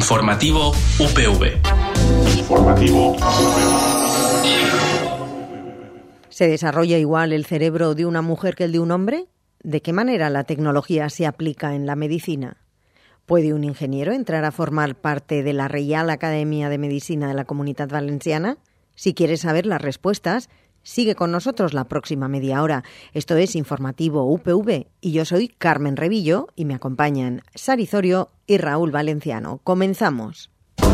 Informativo UPV. Informativo. ¿Se desarrolla igual el cerebro de una mujer que el de un hombre? ¿De qué manera la tecnología se aplica en la medicina? ¿Puede un ingeniero entrar a formar parte de la Reial Academia de Medicina de la Comunitat Valenciana? Si quieres saber las respuestas, sigue con nosotros la próxima media hora. Esto es Informativo UPV y yo soy Carmen Revillo y me acompañan Sari Zorio y Raúl Valenciano. Comenzamos.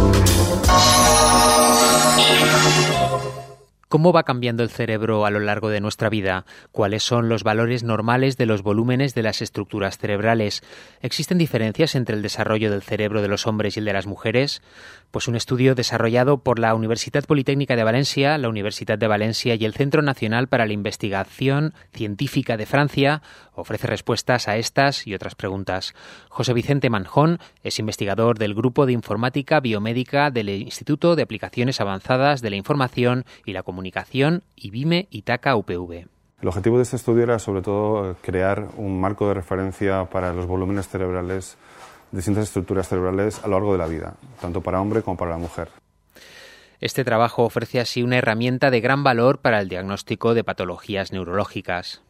¿Cómo va cambiando el cerebro a lo largo de nuestra vida? ¿Cuáles son los valores normales de los volúmenes de las estructuras cerebrales? ¿Existen diferencias entre el desarrollo del cerebro de los hombres y el de las mujeres? Pues un estudio desarrollado por la Universitat Politécnica de Valencia, la Universitat de Valencia y el Centro Nacional para la Investigación Científica de Francia ofrece respuestas a estas y otras preguntas. José Vicente Manjón es investigador del Grupo de Informática Biomédica del Instituto de Aplicaciones Avanzadas de la Información y la Comunicación IBIME Itaca UPV. El objetivo de este estudio era sobre todo crear un marco de referencia para los volúmenes cerebrales, distintas estructuras cerebrales a lo largo de la vida, tanto para hombre como para la mujer. Este trabajo ofrece así una herramienta de gran valor para el diagnóstico de patologías neurológicas.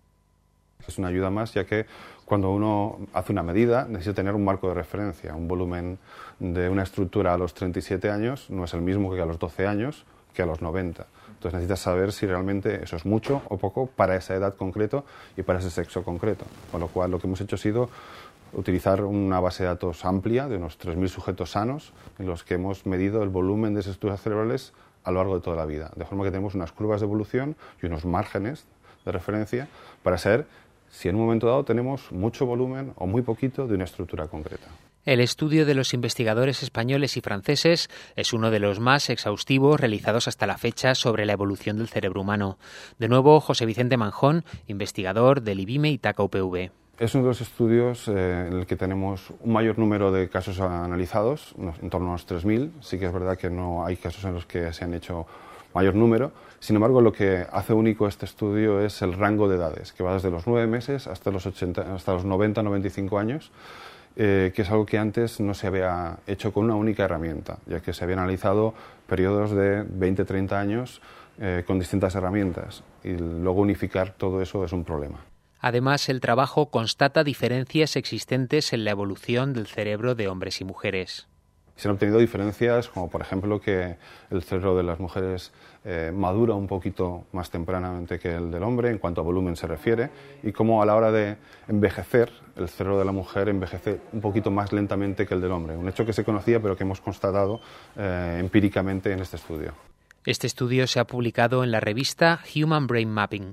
Es una ayuda más, ya que cuando uno hace una medida necesita tener un marco de referencia. Un volumen de una estructura a los 37 años no es el mismo que a los 12 años, que a los 90. Entonces necesitas saber si realmente eso es mucho o poco para esa edad concreto y para ese sexo concreto. Con lo cual lo que hemos hecho ha sido utilizar una base de datos amplia de unos 3.000 sujetos sanos en los que hemos medido el volumen de esas estructuras cerebrales a lo largo de toda la vida. De forma que tenemos unas curvas de evolución y unos márgenes de referencia para saber si en un momento dado tenemos mucho volumen o muy poquito de una estructura concreta. El estudio de los investigadores españoles y franceses es uno de los más exhaustivos realizados hasta la fecha sobre la evolución del cerebro humano. De nuevo, José Vicente Manjón, investigador del IBIME Itaca UPV. Es uno de los estudios en el que tenemos un mayor número de casos analizados, en torno a unos 3.000. Sí que es verdad que no hay casos en los que se han hecho mayor número. Sin embargo, lo que hace único este estudio es el rango de edades, que va desde los 9 meses hasta los 90-95 años, que es algo que antes no se había hecho con una única herramienta, ya que se habían analizado periodos de 20-30 años con distintas herramientas, y luego unificar todo eso es un problema. Además, el trabajo constata diferencias existentes en la evolución del cerebro de hombres y mujeres. Se han obtenido diferencias como, por ejemplo, que el cerebro de las mujeres madura un poquito más tempranamente que el del hombre en cuanto a volumen se refiere, y cómo a la hora de envejecer, el cerebro de la mujer envejece un poquito más lentamente que el del hombre. Un hecho que se conocía pero que hemos constatado empíricamente en este estudio. Este estudio se ha publicado en la revista Human Brain Mapping.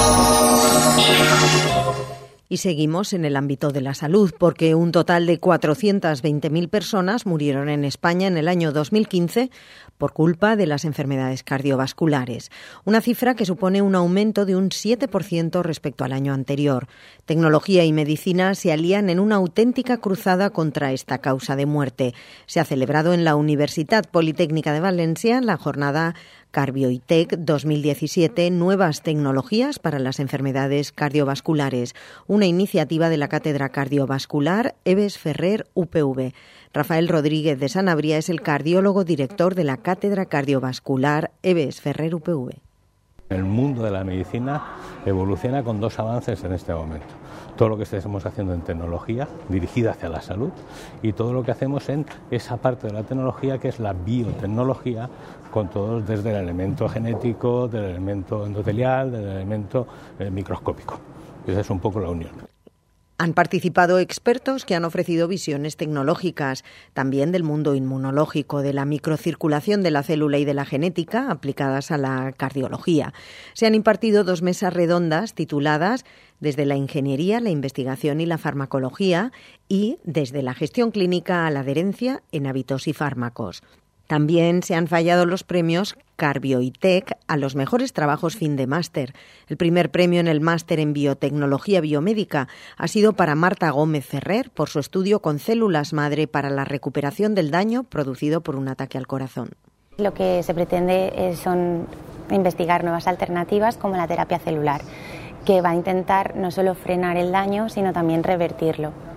Y seguimos en el ámbito de la salud, porque un total de 420.000 personas murieron en España en el año 2015 por culpa de las enfermedades cardiovasculares, una cifra que supone un aumento de un 7% respecto al año anterior. Tecnología y medicina se alían en una auténtica cruzada contra esta causa de muerte. Se ha celebrado en la Universitat Politécnica de Valencia la jornada Carbioitec 2017, nuevas tecnologías para las enfermedades cardiovasculares, una iniciativa de la Cátedra Cardiovascular Eves Ferrer UPV. Rafael Rodríguez de Sanabria es el cardiólogo director de la Cátedra Cardiovascular Eves Ferrer UPV. El mundo de la medicina evoluciona con dos avances en este momento. Todo lo que estamos haciendo en tecnología dirigida hacia la salud y todo lo que hacemos en esa parte de la tecnología que es la biotecnología, con todos desde el elemento genético, del elemento endotelial, del elemento microscópico. Esa es un poco la unión. Han participado expertos que han ofrecido visiones tecnológicas, también del mundo inmunológico, de la microcirculación de la célula y de la genética aplicadas a la cardiología. Se han impartido 2 mesas redondas tituladas Desde la ingeniería, la investigación y la farmacología y Desde la gestión clínica a la adherencia en hábitos y fármacos. También se han fallado los premios Carbioitec a los mejores trabajos fin de máster. El primer premio en el máster en biotecnología biomédica ha sido para Marta Gómez Ferrer por su estudio con células madre para la recuperación del daño producido por un ataque al corazón. Lo que se pretende son investigar nuevas alternativas como la terapia celular, que va a intentar no solo frenar el daño, sino también revertirlo.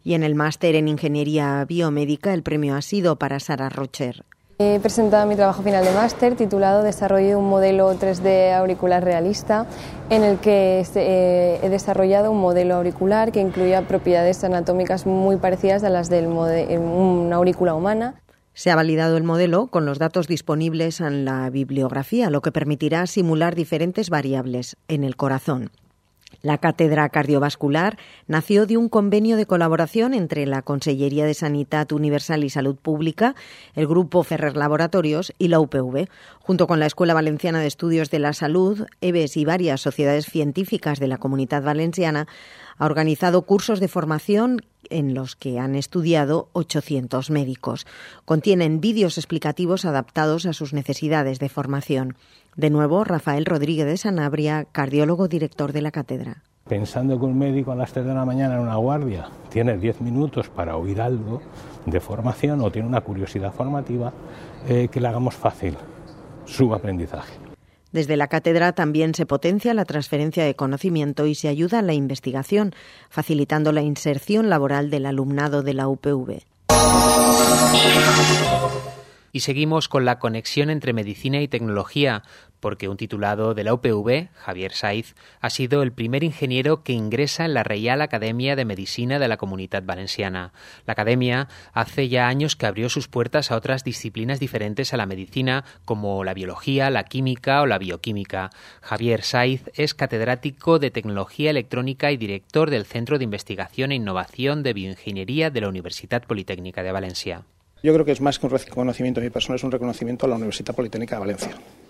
Y en el máster en Ingeniería Biomédica el premio ha sido para Sara Rocher. He presentado mi trabajo final de máster titulado Desarrollo de un modelo 3D auricular realista, en el que he desarrollado un modelo auricular que incluía propiedades anatómicas muy parecidas a las de una aurícula humana. Se ha validado el modelo con los datos disponibles en la bibliografía, lo que permitirá simular diferentes variables en el corazón. La Cátedra Cardiovascular nació de un convenio de colaboración entre la Conselleria de Sanitat Universal y Salud Pública, el Grupo Ferrer Laboratorios y la UPV, junto con la Escuela Valenciana de Estudios de la Salud, EBES y varias sociedades científicas de la Comunitat Valenciana. Ha organizado cursos de formación en los que han estudiado 800 médicos. Contienen vídeos explicativos adaptados a sus necesidades de formación. De nuevo, Rafael Rodríguez de Sanabria, cardiólogo director de la cátedra. Pensando que un médico a las 3 de la mañana en una guardia tiene 10 minutos para oír algo de formación o tiene una curiosidad formativa, que le hagamos fácil su aprendizaje. Desde la cátedra también se potencia la transferencia de conocimiento y se ayuda a la investigación, facilitando la inserción laboral del alumnado de la UPV. Y seguimos con la conexión entre medicina y tecnología, porque un titulado de la UPV, Javier Saiz, ha sido el primer ingeniero que ingresa en la Reial Academia de Medicina de la Comunitat Valenciana. La academia hace ya años que abrió sus puertas a otras disciplinas diferentes a la medicina, como la biología, la química o la bioquímica. Javier Saiz es catedrático de Tecnología Electrónica y director del Centro de Investigación e Innovación de Bioingeniería de la Universitat Politécnica de Valencia. Yo creo que es más que un reconocimiento de mi persona, es un reconocimiento a la Universitat Politécnica de Valencia,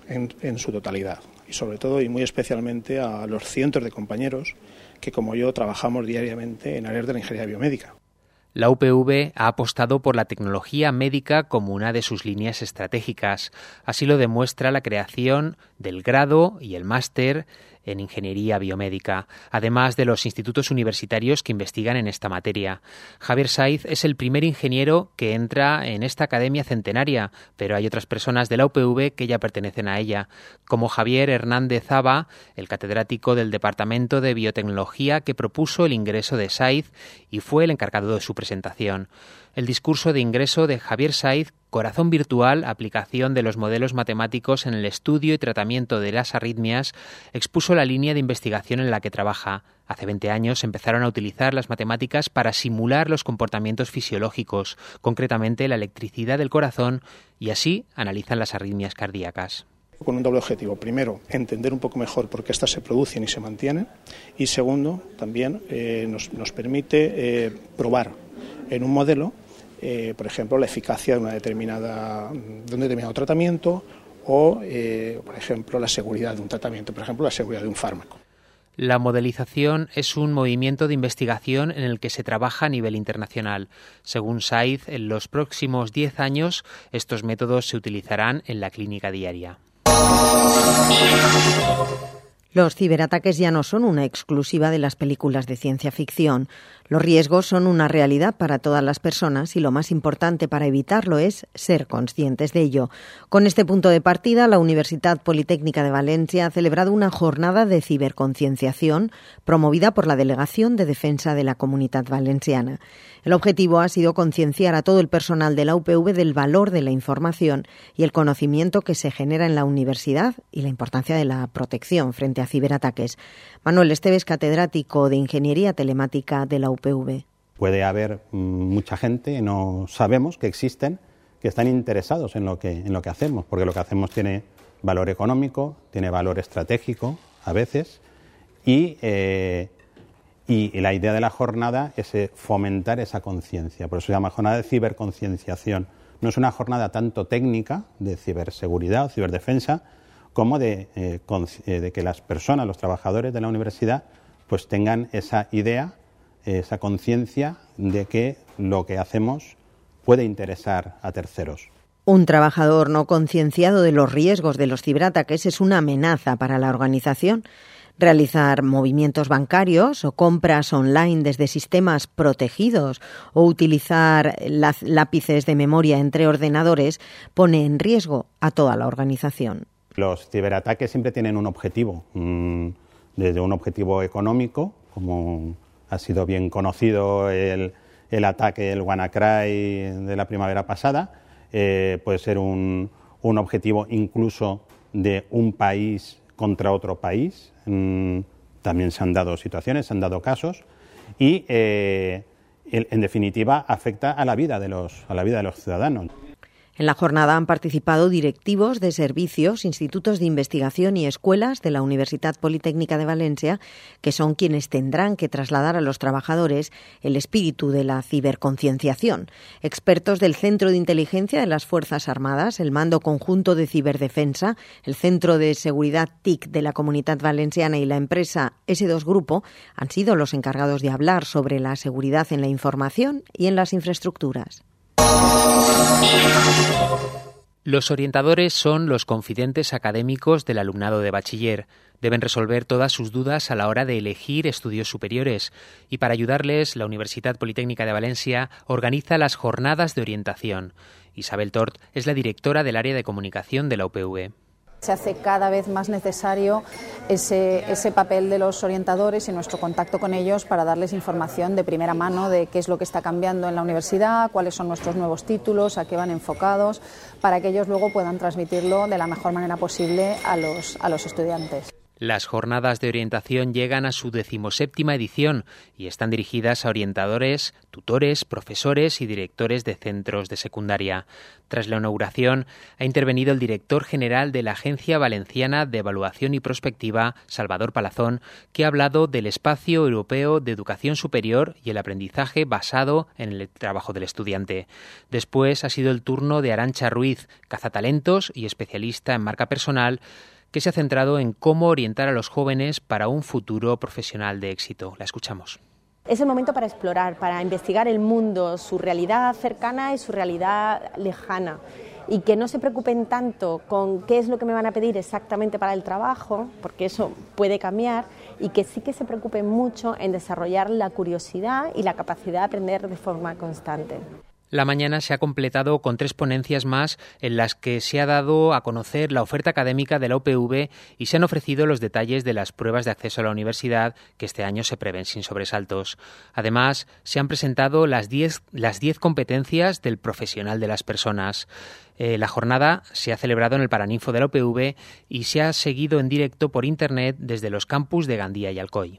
en su totalidad. Y sobre todo, y muy especialmente, a los cientos de compañeros que, como yo, trabajamos diariamente en áreas de la ingeniería biomédica. La UPV ha apostado por la tecnología médica como una de sus líneas estratégicas. Así lo demuestra la creación del grado y el máster en Ingeniería Biomédica, además de los institutos universitarios que investigan en esta materia. Javier Saiz es el primer ingeniero que entra en esta academia centenaria, pero hay otras personas de la UPV que ya pertenecen a ella, como Javier Hernández Zaba, el catedrático del Departamento de Biotecnología que propuso el ingreso de Saiz y fue el encargado de su presentación. El discurso de ingreso de Javier Saiz, Corazón virtual, aplicación de los modelos matemáticos en el estudio y tratamiento de las arritmias, expuso la línea de investigación en la que trabaja. Hace 20 años empezaron a utilizar las matemáticas para simular los comportamientos fisiológicos, concretamente la electricidad del corazón, y así analizan las arritmias cardíacas. Con un doble objetivo. Primero, entender un poco mejor por qué estas se producen y se mantienen. Y segundo, también nos permite probar en un modelo, por ejemplo, la eficacia de un determinado tratamiento o, por ejemplo, la seguridad de un tratamiento, por ejemplo, la seguridad de un fármaco. La modelización es un movimiento de investigación en el que se trabaja a nivel internacional. Según Saiz, en los próximos 10 años estos métodos se utilizarán en la clínica diaria. Los ciberataques ya no son una exclusiva de las películas de ciencia ficción. Los riesgos son una realidad para todas las personas y lo más importante para evitarlo es ser conscientes de ello. Con este punto de partida, la Universitat Politécnica de Valencia ha celebrado una jornada de ciberconcienciación promovida por la Delegación de Defensa de la Comunitat Valenciana. El objetivo ha sido concienciar a todo el personal de la UPV del valor de la información y el conocimiento que se genera en la universidad y la importancia de la protección frente a ciberataques. Manuel Esteves, catedrático de Ingeniería Telemática de la UPV. Puede haber mucha gente, no sabemos que existen, que están interesados en lo que hacemos, porque lo que hacemos tiene valor económico, tiene valor estratégico a veces, y la idea de la jornada es fomentar esa conciencia. Por eso se llama jornada de ciberconcienciación. No es una jornada tanto técnica de ciberseguridad o ciberdefensa, como de que las personas, los trabajadores de la universidad, pues tengan esa idea, esa conciencia de que lo que hacemos puede interesar a terceros. Un trabajador no concienciado de los riesgos de los ciberataques es una amenaza para la organización. Realizar movimientos bancarios o compras online desde sistemas protegidos o utilizar lápices de memoria entre ordenadores pone en riesgo a toda la organización. Los ciberataques siempre tienen un objetivo, desde un objetivo económico, como ha sido bien conocido el el ataque, el WannaCry de la primavera pasada, puede ser un objetivo incluso de un país contra otro país. También se han dado situaciones, se han dado casos y, en definitiva, afecta a la vida de los ciudadanos. En la jornada han participado directivos de servicios, institutos de investigación y escuelas de la Universitat Politécnica de Valencia, que son quienes tendrán que trasladar a los trabajadores el espíritu de la ciberconcienciación. Expertos del Centro de Inteligencia de las Fuerzas Armadas, el Mando Conjunto de Ciberdefensa, el Centro de Seguridad TIC de la Comunitat Valenciana y la empresa S2 Grupo han sido los encargados de hablar sobre la seguridad en la información y en las infraestructuras. Los orientadores son los confidentes académicos del alumnado de bachiller. Deben resolver todas sus dudas a la hora de elegir estudios superiores y para ayudarles la Universitat Politécnica de Valencia organiza las jornadas de orientación. Isabel Tort es la directora del área de comunicación de la UPV. Se hace cada vez más necesario ese papel de los orientadores y nuestro contacto con ellos para darles información de primera mano de qué es lo que está cambiando en la universidad, cuáles son nuestros nuevos títulos, a qué van enfocados, para que ellos luego puedan transmitirlo de la mejor manera posible a los estudiantes. Las jornadas de orientación llegan a su 17ª edición y están dirigidas a orientadores, tutores, profesores y directores de centros de secundaria. Tras la inauguración, ha intervenido el director general de la Agencia Valenciana de Evaluación y Prospectiva, Salvador Palazón, que ha hablado del espacio europeo de educación superior y el aprendizaje basado en el trabajo del estudiante. Después ha sido el turno de Arantxa Ruiz, cazatalentos y especialista en marca personal, que se ha centrado en cómo orientar a los jóvenes para un futuro profesional de éxito. La escuchamos. Es el momento para explorar, para investigar el mundo, su realidad cercana y su realidad lejana. Y que no se preocupen tanto con qué es lo que me van a pedir exactamente para el trabajo, porque eso puede cambiar, y que sí que se preocupen mucho en desarrollar la curiosidad y la capacidad de aprender de forma constante. La mañana se ha completado con 3 ponencias más en las que se ha dado a conocer la oferta académica de la UPV y se han ofrecido los detalles de las pruebas de acceso a la universidad que este año se prevén sin sobresaltos. Además, se han presentado las 10 competencias del profesional de las personas. La jornada se ha celebrado en el Paraninfo de la UPV y se ha seguido en directo por Internet desde los campus de Gandía y Alcoy.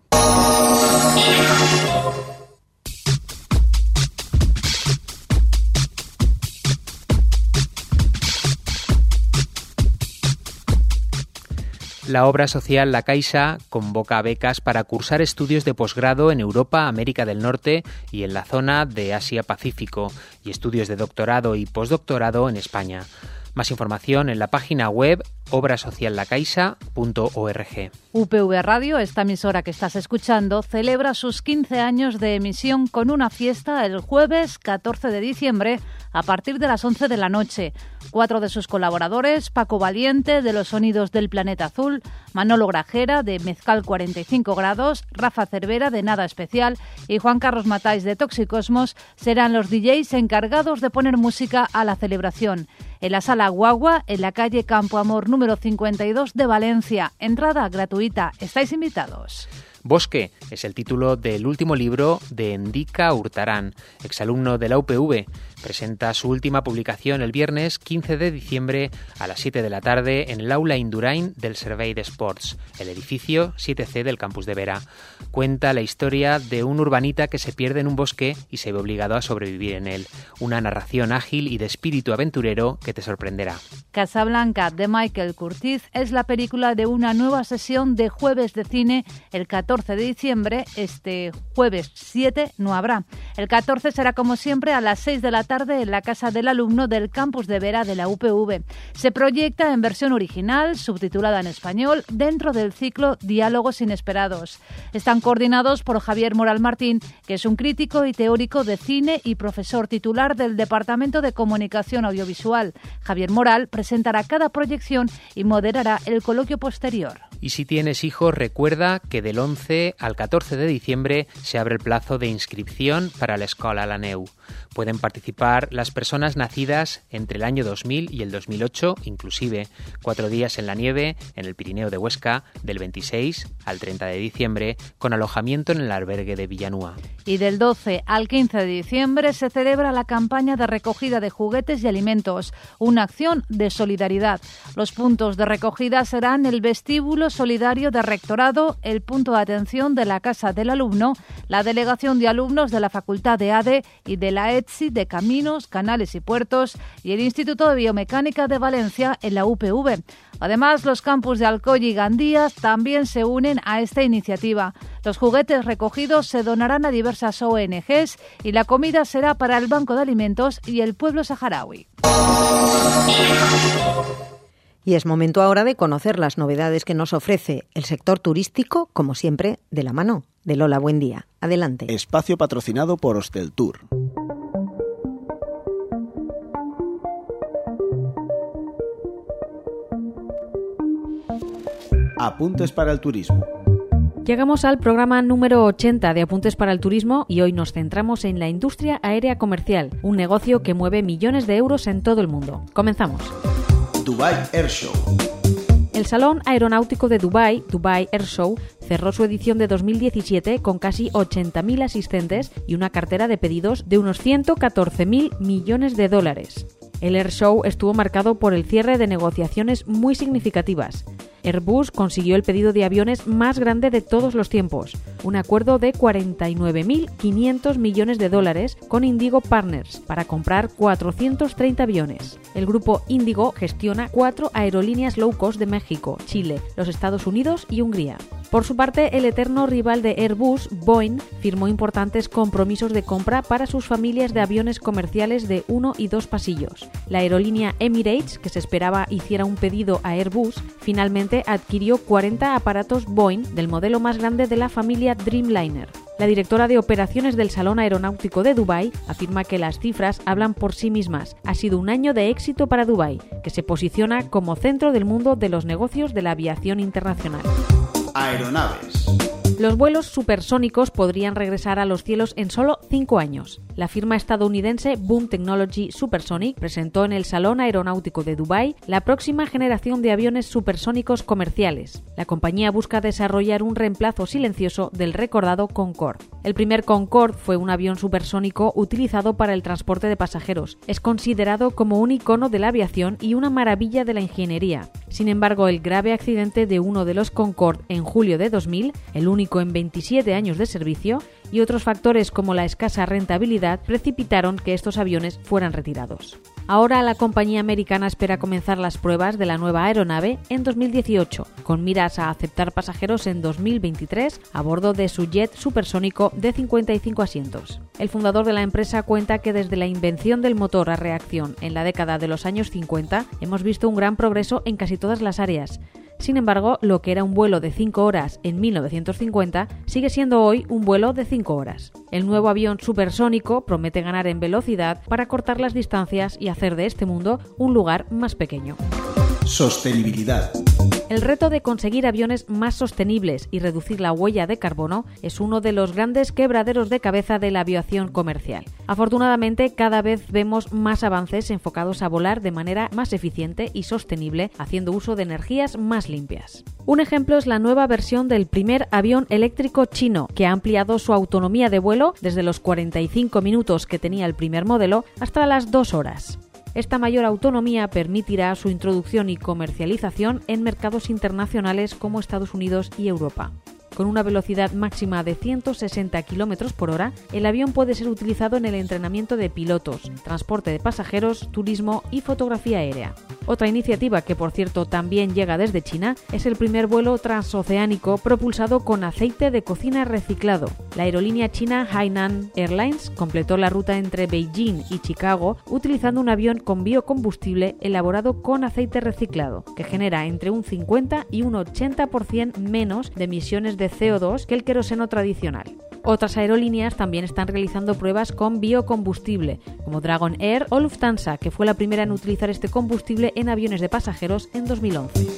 La obra social La Caixa convoca becas para cursar estudios de posgrado en Europa, América del Norte y en la zona de Asia-Pacífico y estudios de doctorado y postdoctorado en España. Más información en la página web obrasociallacaixa.org. UPV Radio, esta emisora que estás escuchando, celebra sus 15 años de emisión con una fiesta el jueves 14 de diciembre a partir de las 11 de la noche. 4 de sus colaboradores, Paco Valiente, de Los Sonidos del Planeta Azul, Manolo Grajera, de Mezcal 45 grados, Rafa Cervera, de Nada Especial, y Juan Carlos Matáis, de Toxicosmos, serán los DJs encargados de poner música a la celebración. En la Sala Guagua, en la calle Campo Amor número 52 de Valencia. Entrada gratuita. Estáis invitados. Bosque es el título del último libro de Endica Hurtarán, exalumno de la UPV. Presenta su última publicación el viernes 15 de diciembre a las 7 de la tarde en el Aula Indurain del Servei d'Esports, el edificio 7C del campus de Vera. Cuenta la historia de un urbanita que se pierde en un bosque y se ve obligado a sobrevivir en él. Una narración ágil y de espíritu aventurero que te sorprenderá. Casablanca, de Michael Curtiz, es la película de una nueva sesión de Jueves de Cine el 14 de diciembre. Este jueves 7 no habrá. El 14 será como siempre a las 6 de la tarde en la casa del alumno del campus de Vera de la UPV. Se proyecta en versión original, subtitulada en español, dentro del ciclo Diálogos Inesperados. Están coordinados por Javier Moral Martín, que es un crítico y teórico de cine y profesor titular del Departamento de Comunicación Audiovisual. Javier Moral presentará cada proyección y moderará el coloquio posterior. Y si tienes hijos, recuerda que del 11 al 14 de diciembre se abre el plazo de inscripción para la Escola a la Neu. Pueden participar las personas nacidas entre el año 2000 y el 2008, inclusive 4 días en la nieve en el Pirineo de Huesca, del 26 al 30 de diciembre, con alojamiento en el albergue de Villanúa. Y del 12 al 15 de diciembre se celebra la campaña de recogida de juguetes y alimentos, una acción de solidaridad. Los puntos de recogida serán el vestíbulo solidario de Rectorado, el punto de atención de la Casa del Alumno, la delegación de alumnos de la Facultad de ADE y de la ETSI de Caminos, Canales y Puertos y el Instituto de Biomecánica de Valencia en la UPV. Además, los campus de Alcoy y Gandías también se unen a esta iniciativa. Los juguetes recogidos se donarán a diversas ONGs y la comida será para el Banco de Alimentos y el pueblo saharaui. Y es momento ahora de conocer las novedades que nos ofrece el sector turístico, como siempre, de la mano de Lola Buendía. Adelante. Espacio patrocinado por Hosteltour. Apuntes para el turismo. Llegamos al programa número 80 de Apuntes para el Turismo y hoy nos centramos en la industria aérea comercial, un negocio que mueve millones de euros en todo el mundo. Comenzamos. Dubai Air Show. El Salón Aeronáutico de Dubái, Dubai Air Show, cerró su edición de 2017 con casi 80.000 asistentes y una cartera de pedidos de unos 114.000 millones de dólares. El Air Show estuvo marcado por el cierre de negociaciones muy significativas. Airbus consiguió el pedido de aviones más grande de todos los tiempos, un acuerdo de 49.500 millones de dólares con Indigo Partners para comprar 430 aviones. El grupo Indigo gestiona 4 aerolíneas low cost de México, Chile, los Estados Unidos y Hungría. Por su parte, el eterno rival de Airbus, Boeing, firmó importantes compromisos de compra para sus familias de aviones comerciales de 1 y 2 pasillos. La aerolínea Emirates, que se esperaba hiciera un pedido a Airbus, finalmente adquirió 40 aparatos Boeing del modelo más grande de la familia Dreamliner. La directora de operaciones del Salón Aeronáutico de Dubái afirma que las cifras hablan por sí mismas. Ha sido un año de éxito para Dubái, que se posiciona como centro del mundo de los negocios de la aviación internacional. Aeronaves. Los vuelos supersónicos podrían regresar a los cielos en solo 5 años. La firma estadounidense Boom Technology Supersonic presentó en el Salón Aeronáutico de Dubái la próxima generación de aviones supersónicos comerciales. La compañía busca desarrollar un reemplazo silencioso del recordado Concorde. El primer Concorde fue un avión supersónico utilizado para el transporte de pasajeros. Es considerado como un icono de la aviación y una maravilla de la ingeniería. Sin embargo, el grave accidente de uno de los Concorde en julio de 2000, el único en 27 años de servicio, y otros factores como la escasa rentabilidad precipitaron que estos aviones fueran retirados. Ahora la compañía americana espera comenzar las pruebas de la nueva aeronave en 2018, con miras a aceptar pasajeros en 2023 a bordo de su jet supersónico de 55 asientos. El fundador de la empresa cuenta que desde la invención del motor a reacción en la década de los años 50 hemos visto un gran progreso en casi todas las áreas. Sin embargo, lo que era un vuelo de 5 horas en 1950 sigue siendo hoy un vuelo de 5 horas. El nuevo avión supersónico promete ganar en velocidad para cortar las distancias y hacer de este mundo un lugar más pequeño. Sostenibilidad. El reto de conseguir aviones más sostenibles y reducir la huella de carbono es uno de los grandes quebraderos de cabeza de la aviación comercial. Afortunadamente, cada vez vemos más avances enfocados a volar de manera más eficiente y sostenible, haciendo uso de energías más limpias. Un ejemplo es la nueva versión del primer avión eléctrico chino, que ha ampliado su autonomía de vuelo desde los 45 minutos que tenía el primer modelo hasta las 2 horas. Esta mayor autonomía permitirá su introducción y comercialización en mercados internacionales como Estados Unidos y Europa. Con una velocidad máxima de 160 km por hora, el avión puede ser utilizado en el entrenamiento de pilotos, transporte de pasajeros, turismo y fotografía aérea. Otra iniciativa que, por cierto, también llega desde China es el primer vuelo transoceánico propulsado con aceite de cocina reciclado. La aerolínea china Hainan Airlines completó la ruta entre Beijing y Chicago utilizando un avión con biocombustible elaborado con aceite reciclado, que genera entre un 50 y un 80% menos de emisiones de CO2 que el queroseno tradicional. Otras aerolíneas también están realizando pruebas con biocombustible, como Dragon Air o Lufthansa, que fue la primera en utilizar este combustible en aviones de pasajeros en 2011.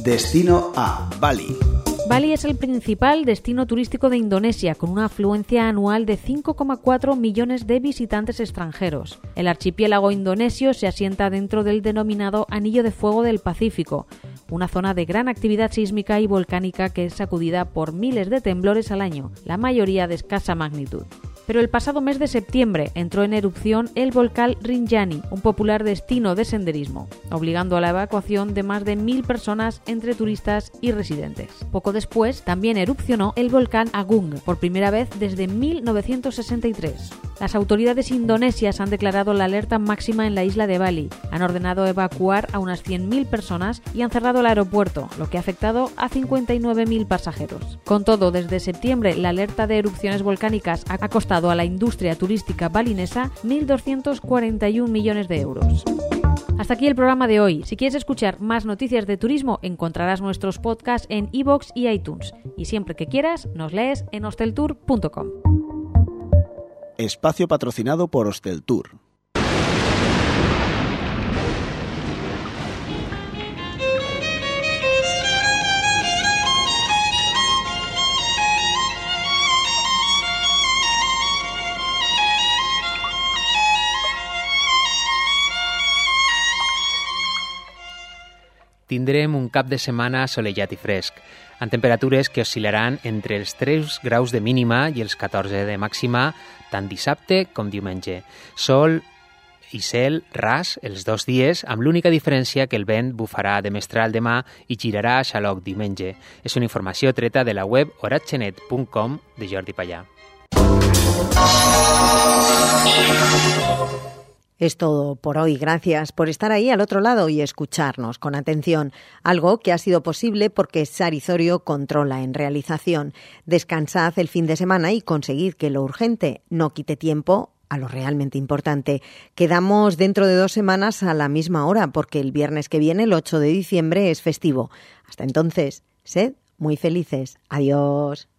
Destino A, Bali. Bali es el principal destino turístico de Indonesia, con una afluencia anual de 5,4 millones de visitantes extranjeros. El archipiélago indonesio se asienta dentro del denominado Anillo de Fuego del Pacífico, una zona de gran actividad sísmica y volcánica que es sacudida por miles de temblores al año, la mayoría de escasa magnitud. Pero el pasado mes de septiembre entró en erupción el volcán Rinjani, un popular destino de senderismo, obligando a la evacuación de más de 1.000 personas entre turistas y residentes. Poco después también erupcionó el volcán Agung, por primera vez desde 1963. Las autoridades indonesias han declarado la alerta máxima en la isla de Bali, han ordenado evacuar a unas 100.000 personas y han cerrado el aeropuerto, lo que ha afectado a 59.000 pasajeros. Con todo, desde septiembre la alerta de erupciones volcánicas ha costado a la industria turística balinesa 1.241 millones de euros. Hasta aquí el programa de hoy. Si quieres escuchar más noticias de turismo, encontrarás nuestros podcasts en iVoox y iTunes. Y siempre que quieras, nos lees en hosteltour.com. Espacio patrocinado por Hosteltour. Tindrem un cap de setmana assolellat i fresc, amb temperatures que oscil·laran entre els 3 graus de mínima i els 14 de màxima tant dissabte com diumenge. Sol i cel ras els 2 dies, amb l'única diferència que el vent bufarà de mestral demà i girarà a xaloc diumenge. És una informació treta de la web oratgenet.com de Jordi Pallà. Es todo por hoy. Gracias por estar ahí al otro lado y escucharnos con atención. Algo que ha sido posible porque Sari Zorio controla en realización. Descansad el fin de semana y conseguid que lo urgente no quite tiempo a lo realmente importante. Quedamos dentro de 2 semanas a la misma hora porque el viernes que viene, el 8 de diciembre, es festivo. Hasta entonces, sed muy felices. Adiós.